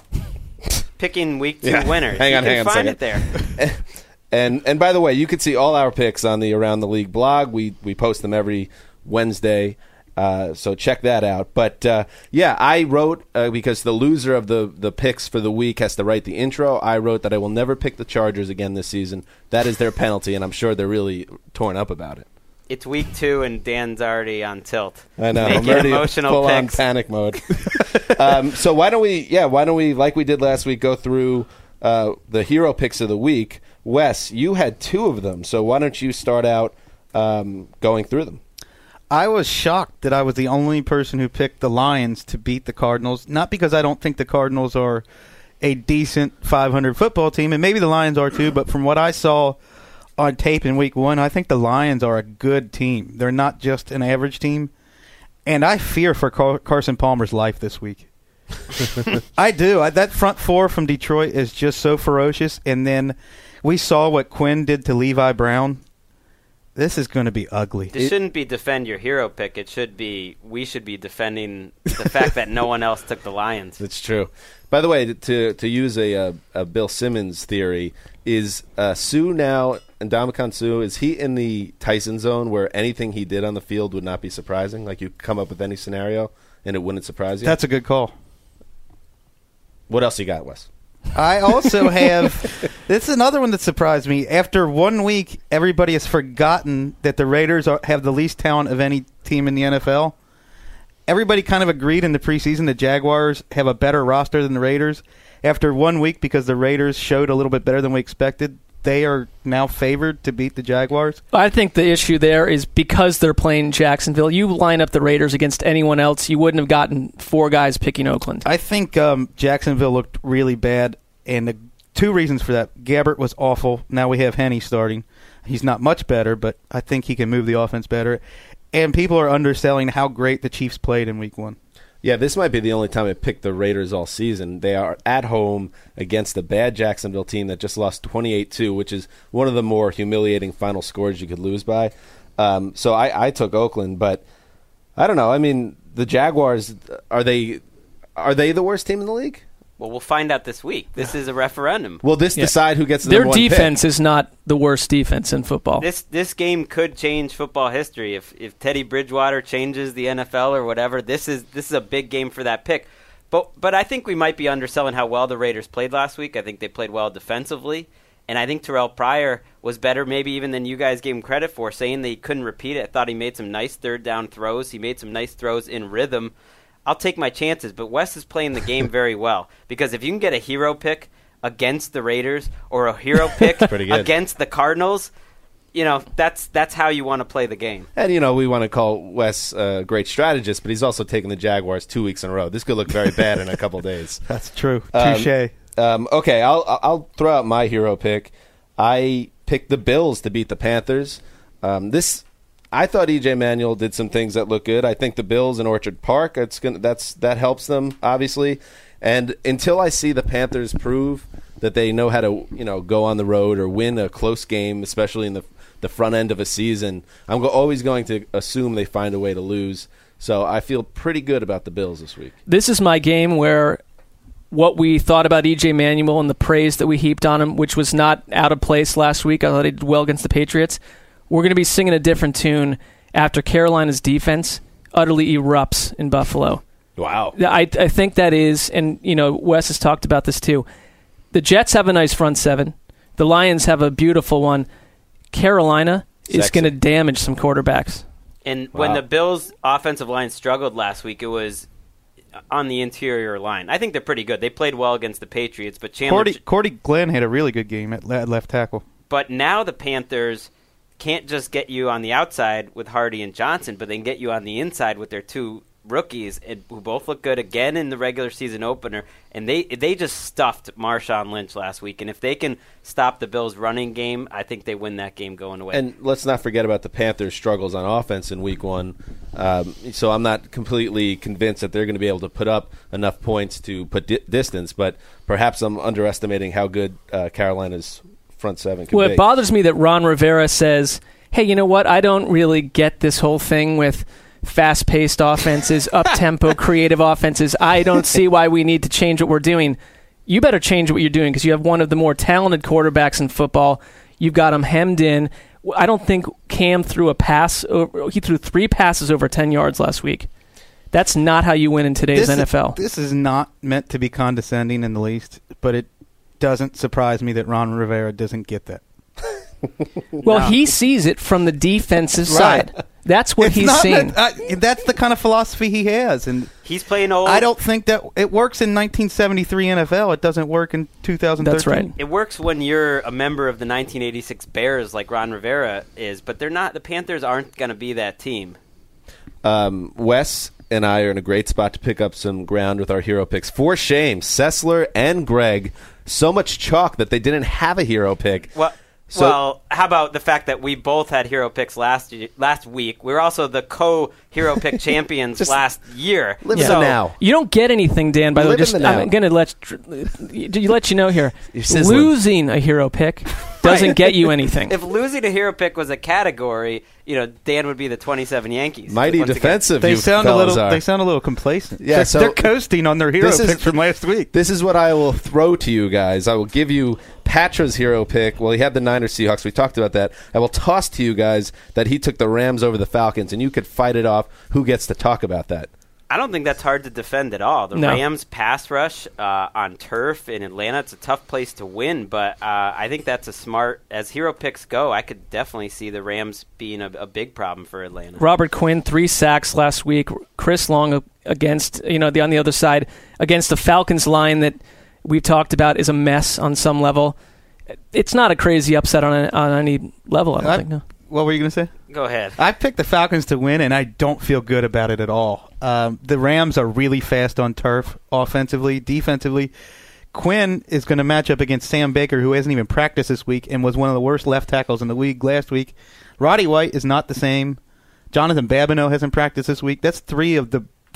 picking week two yeah. winners. Hang on, you hang can on find a it there. and and by the way, you can see all our picks on the Around the League blog. We we post them every Wednesday, uh, so check that out. But uh, yeah, I wrote uh, because the loser of the the picks for the week has to write the intro. I wrote that I will never pick the Chargers again this season. That is their penalty, and I'm sure they're really torn up about it. It's week two, and Dan's already on tilt. I know. Making I'm already emotional full on picks. panic mode. um, so why don't we, yeah, why don't we, like we did last week, go through uh, the hero picks of the week. Wes, you had two of them, so why don't you start out um, going through them? I was shocked that I was the only person who picked the Lions to beat the Cardinals, not because I don't think the Cardinals are a decent five hundred football team, and maybe the Lions are too, but from what I saw on tape in week one, I think the Lions are a good team. They're not just an average team. And I fear for Car- Carson Palmer's life this week. I do. I, that front four from Detroit is just so ferocious. And then we saw what Quinn did to Levi Brown. This is going to be ugly. This it, shouldn't be defend your hero pick. It should be we should be defending the fact that no one else took the Lions. That's true. By the way, to to use a, a, a Bill Simmons theory, is uh, Sue now, and Ndamukong Suh, is he in the Tyson zone where anything he did on the field would not be surprising? Like you come up with any scenario and it wouldn't surprise you? That's a good call. What else you got, Wes? I also have – this is another one that surprised me. After one week, everybody has forgotten that the Raiders are, have the least talent of any team in the N F L. Everybody kind of agreed in the preseason the Jaguars have a better roster than the Raiders. After one week, because the Raiders showed a little bit better than we expected, they are now favored to beat the Jaguars. I think the issue there is because they're playing Jacksonville. You line up the Raiders against anyone else, you wouldn't have gotten four guys picking Oakland. I think um, Jacksonville looked really bad, and the two reasons for that. Gabbert was awful. Now we have Henne starting. He's not much better, but I think he can move the offense better. And people are underselling how great the Chiefs played in week one. Yeah, this might be the only time I picked the Raiders all season. They are at home against a bad Jacksonville team that just lost twenty-eight two, which is one of the more humiliating final scores you could lose by. Um, so I, I took Oakland, but I don't know. I mean, the Jaguars, are they are they the worst team in the league? Well, we'll find out this week. This is a referendum. Will this Yeah. decide who gets the Their number one defense pick? is not the worst defense in football. This this game could change football history if if Teddy Bridgewater changes the N F L or whatever. This is this is a big game for that pick. But but I think we might be underselling how well the Raiders played last week. I think they played well defensively, and I think Terrell Pryor was better maybe even than you guys gave him credit for, saying that he couldn't repeat it. I thought he made some nice third down throws. He made some nice throws in rhythm. I'll take my chances, but Wes is playing the game very well, because if you can get a hero pick against the Raiders or a hero pick against the Cardinals, you know, that's that's how you want to play the game. And, you know, we want to call Wes a great strategist, but he's also taking the Jaguars two weeks in a row. This could look very bad in a couple days. That's true. Um, Touche. Um, okay, I'll I'll throw out my hero pick. I picked the Bills to beat the Panthers. Um, this I thought E J Manuel did some things that look good. I think the Bills in Orchard Park, it's gonna that's that helps them obviously. And until I see the Panthers prove that they know how to, you know, go on the road or win a close game, especially in the the front end of a season, I'm go- always going to assume they find a way to lose. So I feel pretty good about the Bills this week. This is my game where what we thought about E J Manuel and the praise that we heaped on him, which was not out of place last week. I thought he did well against the Patriots. We're going to be singing a different tune after Carolina's defense utterly erupts in Buffalo. Wow. I I think that is, and you know, Wes has talked about this too. The Jets have a nice front seven. The Lions have a beautiful one. Carolina is Sexy. going to damage some quarterbacks. And Wow. when the Bills' offensive line struggled last week, it was on the interior line. I think they're pretty good. They played well against the Patriots, but Chandler. Cordy, Cordy Glenn had a really good game at le- left tackle. But now the Panthers can't just get you on the outside with Hardy and Johnson, but they can get you on the inside with their two rookies and, who both look good again in the regular season opener. And they they just stuffed Marshawn Lynch last week. And if they can stop the Bills' running game, I think they win that game going away. And let's not forget about the Panthers' struggles on offense in week one. Um, so I'm not completely convinced that they're going to be able to put up enough points to put di- distance, but perhaps I'm underestimating how good uh, Carolina's front seven can Well, be. it bothers me that Ron Rivera says, hey, you know what? I don't really get this whole thing with fast-paced offenses, up-tempo, creative offenses. I don't see why we need to change what we're doing. You better change what you're doing because you have one of the more talented quarterbacks in football. You've got him hemmed in. I don't think Cam threw a pass. Over, he threw three passes over ten yards last week. That's not how you win in today's this N F L. Is, this is not meant to be condescending in the least, but it doesn't surprise me that Ron Rivera doesn't get that. Well, No. he sees it from the defensive Right. side. That's what It's he's not seeing. that- uh, that's the kind of philosophy he has, and He's playing old. I don't think that it works in nineteen seventy-three N F L. It doesn't work in two thousand thirteen. That's right. It works when you're a member of the nineteen eighty-six Bears like Ron Rivera is, but they're not. The Panthers aren't going to be that team. Um, Wes and I are in a great spot to pick up some ground with our hero picks. For shame, Sessler and Greg, so much chalk that they didn't have a hero pick. Well, So- well, how about the fact that we both had hero picks last y- last week? We were also the co-hero pick champions Just last year. live in so the now. You don't get anything, Dan. By the way, Live in just the now. I'm going to let you let you know here. You're sizzling. Losing a hero pick doesn't get you anything. If losing a hero pick was a category, you know, Dan would be the twenty-seven Yankees. Mighty Once again. defensive They you sound a fellas little. are. They sound a little complacent. Yeah, they're, so- they're coasting on their hero This is- pick from last week. This is what I will throw to you guys. I will give you Patra's hero pick. Well, he had the Niners Seahawks. We talked about that. I will toss to you guys that he took the Rams over the Falcons, and you could fight it off. Who gets to talk about that? I don't think that's hard to defend at all. The No. Rams pass rush uh, on turf in Atlanta, it's a tough place to win, but uh, I think that's a smart, as hero picks go, I could definitely see the Rams being a, a big problem for Atlanta. Robert Quinn, three sacks last week. Chris Long against, you know, the on the other side, against the Falcons line that we've talked about is a mess on some level. It's not a crazy upset on, a, on any level, I don't I- think, no. What were you going to say? Go ahead. I picked the Falcons to win, and I don't feel good about it at all. Um, the Rams are really fast on turf, offensively, defensively. Quinn is going to match up against Sam Baker, who hasn't even practiced this week and was one of the worst left tackles in the league last week. Roddy White is not the same. Jonathan Babineau hasn't practiced this week. That's three of the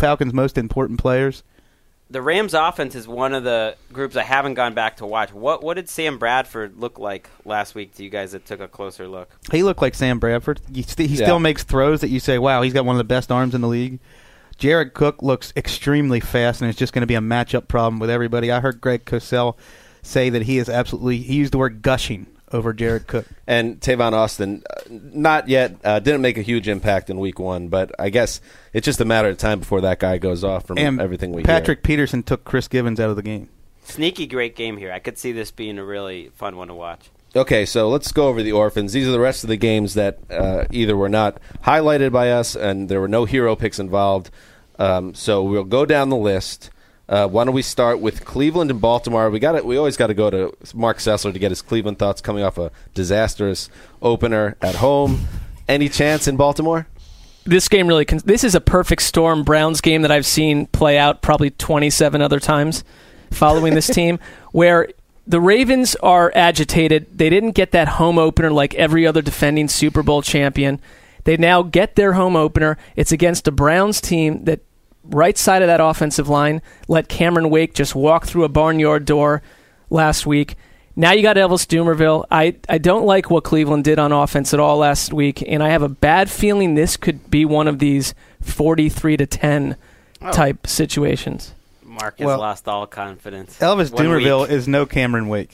Falcons' most important players. The Rams' offense is one of the groups I haven't gone back to watch. What what did Sam Bradford look like last week to you guys that took a closer look? He looked like Sam Bradford. He, st- he Yeah. still makes throws that you say, wow, he's got one of the best arms in the league. Jared Cook looks extremely fast, and it's just going to be a matchup problem with everybody. I heard Greg Cosell say that he is absolutely – he used the word gushing over Jared Cook. And Tavon Austin, uh, not yet, uh, didn't make a huge impact in week one, but I guess it's just a matter of time before that guy goes off from and everything we Patrick hear. Peterson took Chris Givens out of the game. Sneaky great game here. I could see this being a really fun one to watch. Okay, so let's go over the orphans. These are the rest of the games that uh, either were not highlighted by us and there were no hero picks involved. Um, so we'll go down the list. Uh, why don't we start with Cleveland and Baltimore? We got We always got to go to Mark Sessler to get his Cleveland thoughts coming off a disastrous opener at home. Any chance in Baltimore? This game really con- this is a perfect storm Browns game that I've seen play out probably twenty-seven other times following this team, where the Ravens are agitated. They didn't get that home opener like every other defending Super Bowl champion. They now get their home opener. It's against a Browns team that right side of that offensive line let Cameron Wake just walk through a barnyard door last week. Now you got Elvis Dumervil. I, I don't like what Cleveland did on offense at all last week, and I have a bad feeling this could be one of these forty-three to ten Oh. type situations. Mark has Well, lost all confidence. Elvis One Dumervil week. is no Cameron Wake.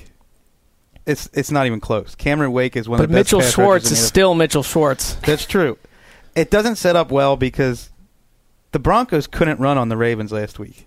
It's it's not even close. Cameron Wake is one But of the best Mitchell pass Schwartz rushers in is the still Mitchell Schwartz. That's true. It doesn't set up well because the Broncos couldn't run on the Ravens last week.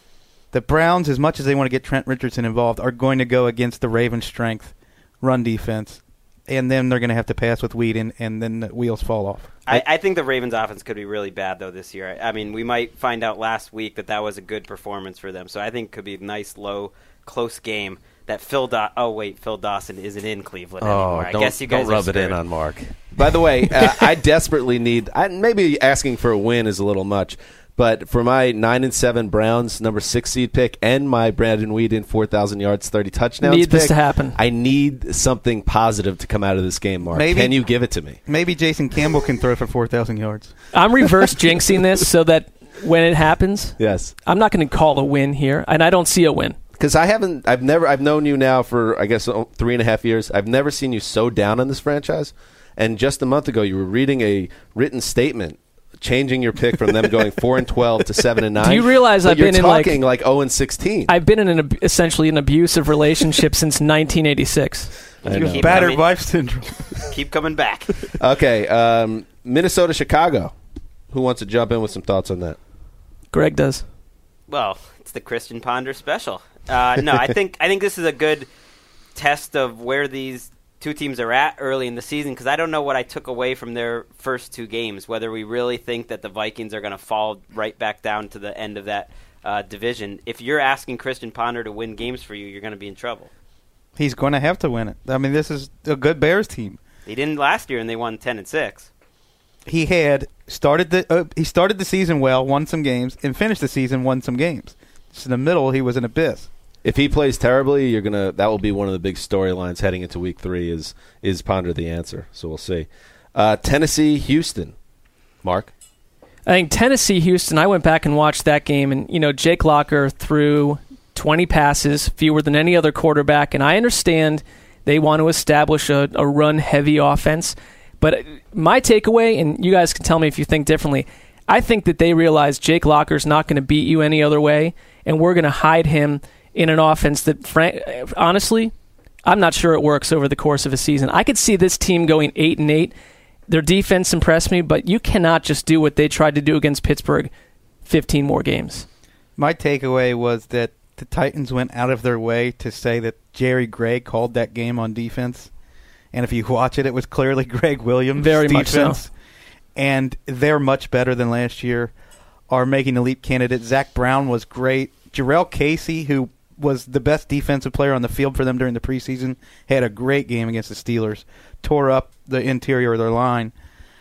The Browns, as much as they want to get Trent Richardson involved, are going to go against the Ravens' strength run defense, and then they're going to have to pass with Whedon, and then the wheels fall off. I, I think the Ravens' offense could be really bad, though, this year. I, I mean, we might find out last week that that was a good performance for them. So I think it could be a nice, low, close game that Phil Daw- Oh, wait, Phil Dawson isn't in Cleveland anymore. I don't, guess you guys don't are rub it in screwed. on Mark. By the way, uh, I desperately need. I, maybe asking for a win is a little much, but for my nine and seven Browns number six seed pick and my Brandon Whedon four thousand yards, thirty touchdowns, Need this pick, to happen. I need something positive to come out of this game, Mark. Maybe- Can you give it to me? Maybe Jason Campbell can throw for four thousand yards. I'm reverse jinxing this so that when it happens, Yes, I'm not going to call a win here, and I don't see a win. because I haven't. I've never. I've known you now for I guess oh, three and a half years. I've never seen you so down on this franchise. And just a month ago, you were reading a written statement changing your pick from them going four and twelve to seven and nine. Do you realize But I've you're been in, like- talking like zero and sixteen? I've been in an ab- essentially an abusive relationship since nineteen eighty-six. I You know. keep Battered coming- wife syndrome. Keep coming back. Okay, um, Minnesota, Chicago. Who wants to jump in with some thoughts on that? Greg does. Well, it's the Christian Ponder special. Uh, no, I think I think this is a good test of where these two teams are at early in the season, because I don't know what I took away from their first two games, whether we really think that the Vikings are going to fall right back down to the end of that uh, division. If you're asking Christian Ponder to win games for you, you're going to be in trouble. He's going to have to win it. I mean, this is a good Bears team. They didn't last year, and they won ten and six. He had started the uh, he started the season well, won some games, and finished the season won some games. Just in the middle, he was an abyss. If he plays terribly, you're gonna. That will be one of the big storylines heading into Week Three. Is is Ponder the answer? So we'll see. Uh, Tennessee, Houston. Mark. I think Tennessee, Houston, I went back and watched that game, and, you know, Jake Locker threw twenty passes, fewer than any other quarterback, and I understand they want to establish a, a run-heavy offense, but my takeaway, and you guys can tell me if you think differently, I think that they realize Jake Locker's not going to beat you any other way, and we're going to hide him in an offense that, frank, honestly, I'm not sure it works over the course of a season. I could see this team going eight and eight. Their defense impressed me, but you cannot just do what they tried to do against Pittsburgh fifteen more games. My takeaway was that the Titans went out of their way to say that Jerry Gray called that game on defense. And if you watch it, it was clearly Greg Williams' Very much defense. so. And they're much better than last year, are making the leap candidate. Zach Brown was great. Jarrell Casey, who was the best defensive player on the field for them during the preseason, had a great game against the Steelers, tore up the interior of their line.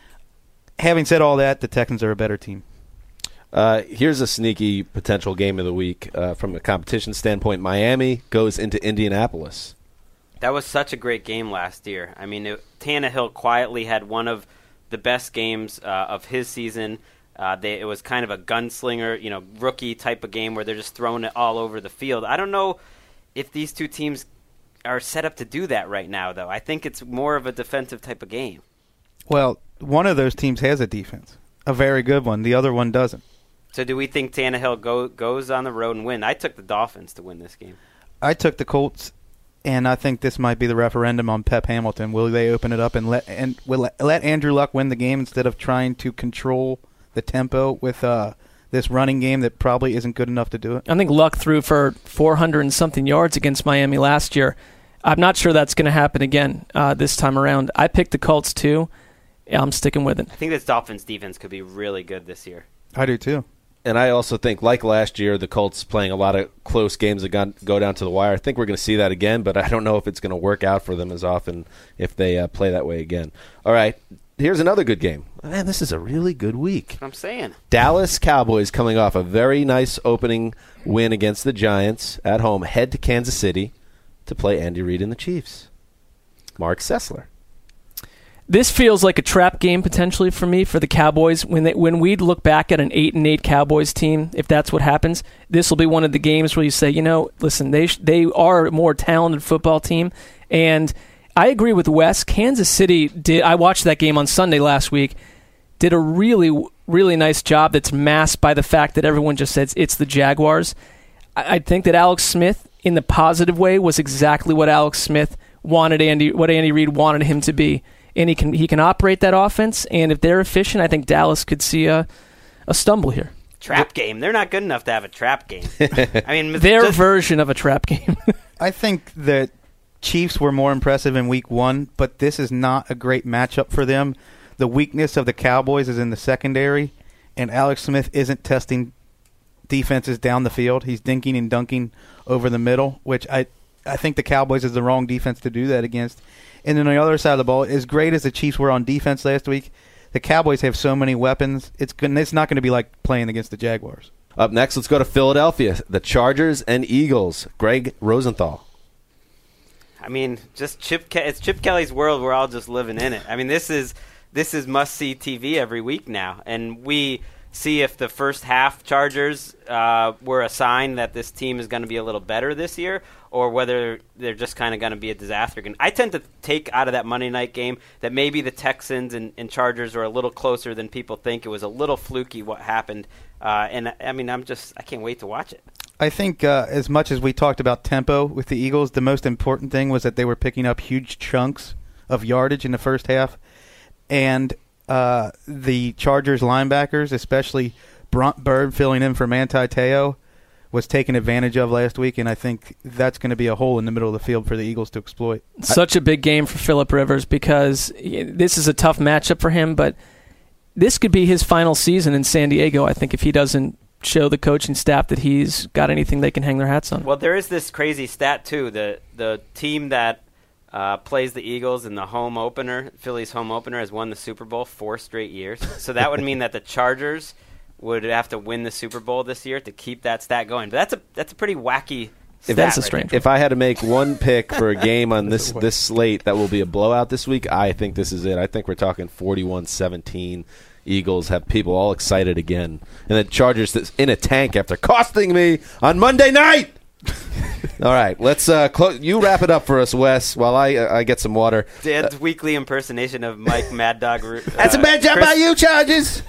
Having said all that, the Texans are a better team. Uh, here's a sneaky potential game of the week uh, from a competition standpoint. Miami goes into Indianapolis. That was such a great game last year. I mean, it, Tannehill quietly had one of the best games uh, of his season. Uh, they, it was kind of a gunslinger, you know, rookie type of game where they're just throwing it all over the field. I don't know if these two teams are set up to do that right now, though. I think it's more of a defensive type of game. Well, one of those teams has a defense, a very good one. The other one doesn't. So do we think Tannehill go, goes on the road and win? I took the Dolphins to win this game. I took the Colts, and I think this might be the referendum on Pep Hamilton. Will they open it up and let and will let Andrew Luck win the game instead of trying to control the tempo with uh, this running game that probably isn't good enough to do it? I think Luck threw for four hundred and something yards against Miami last year. I'm not sure that's going to happen again uh, this time around. I picked the Colts too. Yeah, I'm sticking with it. I think this Dolphins defense could be really good this year. I do too. And I also think, like last year, the Colts playing a lot of close games that go down to the wire. I think we're going to see that again, but I don't know if it's going to work out for them as often if they uh, play that way again. All right, here's another good game. Man, this is a really good week. That's what I'm saying. Dallas Cowboys coming off a very nice opening win against the Giants at home, head to Kansas City to play Andy Reid and the Chiefs. Mark Sessler. This feels like a trap game potentially for me for the Cowboys. When they, when we look back at an eight and eight Cowboys team, if that's what happens, this will be one of the games where you say, you know, listen, they sh- they are a more talented football team, and I agree with Wes. Kansas City did. I watched that game on Sunday last week. Did a really really nice job. That's masked by the fact that everyone just says it's the Jaguars. I, I think that Alex Smith, in the positive way, was exactly what Alex Smith wanted Andy, what Andy Reid wanted him to be. And he can he can operate that offense, and if they're efficient, I think Dallas could see a a stumble here. Trap game. They're not good enough to have a trap game. I mean, their just, version of a trap game. I think that Chiefs were more impressive in week one, but this is not a great matchup for them. The weakness of the Cowboys is in the secondary, and Alex Smith isn't testing defenses down the field. He's dinking and dunking over the middle, which I I think the Cowboys is the wrong defense to do that against. And then on the other side of the ball, as great as the Chiefs were on defense last week, the Cowboys have so many weapons. It's good, it's not going to be like playing against the Jaguars. Up next, let's go to Philadelphia. The Chargers and Eagles. Greg Rosenthal. I mean, just Chip. Ke- it's Chip Kelly's world. We're all just living in it. I mean, this is this is must-see T V every week now, and we see if the first half Chargers uh, were a sign that this team is going to be a little better this year, or whether they're just kind of going to be a disaster. I tend to take out of that Monday night game that maybe the Texans and, and Chargers are a little closer than people think. It was a little fluky what happened, uh, and I mean, I'm just I can't wait to watch it. I think uh, as much as we talked about tempo with the Eagles, the most important thing was that they were picking up huge chunks of yardage in the first half, and uh, the Chargers linebackers, especially Bront Bird filling in for Manti Te'o, was taken advantage of last week, and I think that's going to be a hole in the middle of the field for the Eagles to exploit. Such a big game for Phillip Rivers because this is a tough matchup for him, but this could be his final season in San Diego, I think, if he doesn't show the coaching staff that he's got anything they can hang their hats on. Well, there is this crazy stat, too. The, the team that uh, plays the Eagles in the home opener, Philly's home opener, has won the Super Bowl four straight years. So that would mean that the Chargers would have to win the Super Bowl this year to keep that stat going. But that's a that's a pretty wacky stat. If that's a right strange. there. If I had to make one pick for a game on this this slate that will be a blowout this week, I think this is it. I think we're talking forty-one seventeen. Eagles have people all excited again. And the Chargers in a tank after costing me on Monday night. All right, let's uh, close. You wrap it up for us, Wes, while I uh, I get some water. Dad's uh, weekly impersonation of Mike Mad Dog. Uh, That's a bad job Chris- by you, Chargers.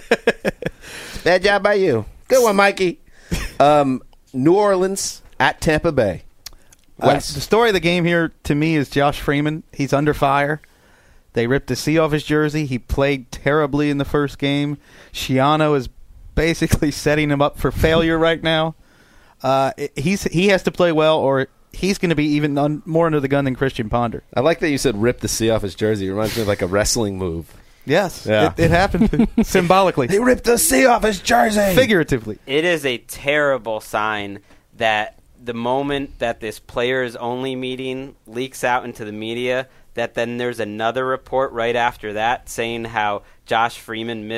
Bad job by you. Good one, Mikey. Um, New Orleans at Tampa Bay. Uh, the story of the game here, to me, is Josh Freeman. He's under fire. They ripped the C off his jersey. He played terribly in the first game. Shiano is basically setting him up for failure right now. Uh, he's he has to play well, or he's going to be even un, more under the gun than Christian Ponder. I like that you said rip the C off his jersey. It reminds me of like a wrestling move. Yes, Yeah. it, it happened symbolically. He ripped the C off his jersey. Figuratively. It is a terrible sign that the moment that this players-only meeting leaks out into the media, that then there's another report right after that saying how Josh Freeman missed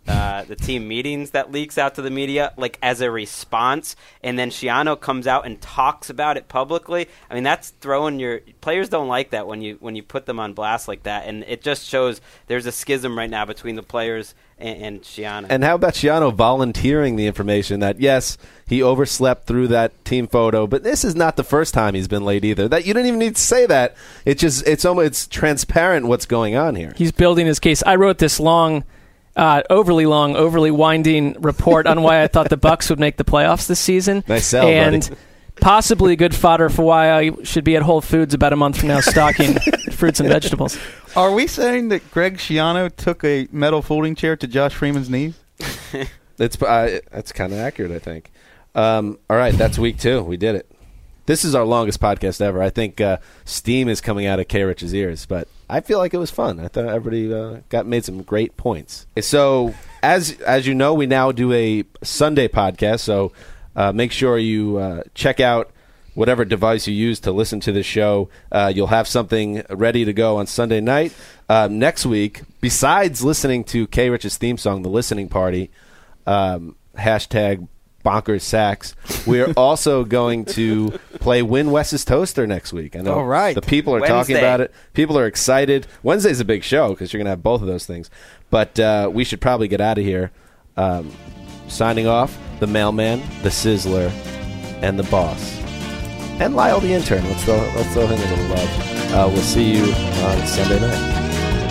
uh, the team meetings that leaks out to the media, like as a response, and then Schiano comes out and talks about it publicly. I mean, that's throwing your players don't like that when you when you put them on blast like that, and it just shows there's a schism right now between the players and, and Schiano. And how about Schiano volunteering the information that yes, he overslept through that team photo, but this is not the first time he's been late either. That you don't even need to say that. It's just it's almost it's transparent what's going on here. He's building his case. I wrote this long. Uh, overly long, overly winding report on why I thought the Bucks would make the playoffs this season. Nice sell, and buddy. Possibly good fodder for why I should be at Whole Foods about a month from now stocking fruits and vegetables. Are we saying that Greg Schiano took a metal folding chair to Josh Freeman's knees? It's uh, that's kind of accurate, I think. Um, all right, that's week two. We did it. This is our longest podcast ever. I think uh, steam is coming out of K. Rich's ears, but I feel like it was fun. I thought everybody uh, got made some great points. So, as as you know, we now do a Sunday podcast. So, uh, make sure you uh, check out whatever device you use to listen to the show. Uh, you'll have something ready to go on Sunday night. Uh, next week, besides listening to K. Rich's theme song, "The Listening Party," um, hashtag Bonkers Sacks, we're also going to play Win Wes's Toaster next week. I know All right. the people are Wednesday. talking about it. People are excited. Wednesday's a big show because you're going to have both of those things. But uh, we should probably get out of here. Um, signing off, the mailman, the sizzler, and the boss. And Lyle the intern. Let's throw, let's throw him a little love. Uh, we'll see you on Sunday night.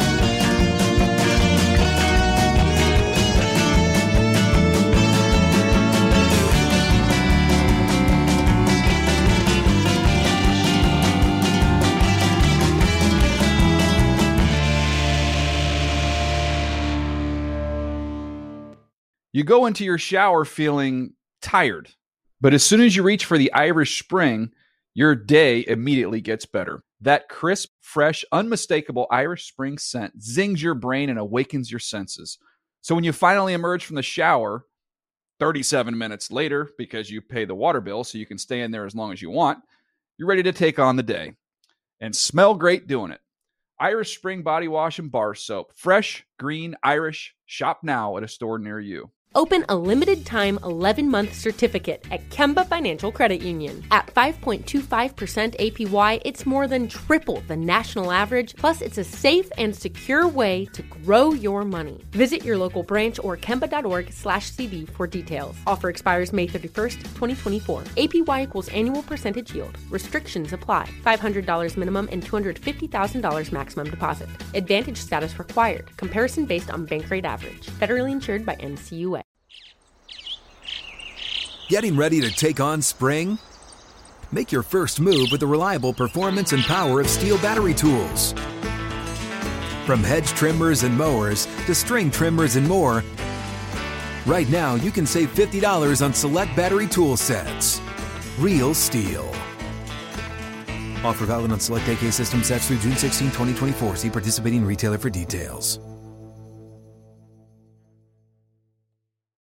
You go into your shower feeling tired, but as soon as you reach for the Irish Spring, your day immediately gets better. That crisp, fresh, unmistakable Irish Spring scent zings your brain and awakens your senses. So when you finally emerge from the shower, thirty-seven minutes later, because you pay the water bill so you can stay in there as long as you want, you're ready to take on the day. And smell great doing it. Irish Spring Body Wash and Bar Soap. Fresh, green, Irish. Shop now at a store near you. Open a limited-time eleven-month certificate at Kemba Financial Credit Union. At five point two five percent A P Y, it's more than triple the national average, plus it's a safe and secure way to grow your money. Visit your local branch or kemba.org slash CD for details. Offer expires May thirty-first, twenty twenty-four. A P Y equals annual percentage yield. Restrictions apply. five hundred dollars minimum and two hundred fifty thousand dollars maximum deposit. Advantage status required. Comparison based on bank rate average. Federally insured by N C U A. Getting ready to take on spring? Make your first move with the reliable performance and power of Steel battery tools. From hedge trimmers and mowers to string trimmers and more, right now you can save fifty dollars on select battery tool sets. Real Steel. Offer valid on select A K system sets through June sixteenth, twenty twenty-four. See participating retailer for details.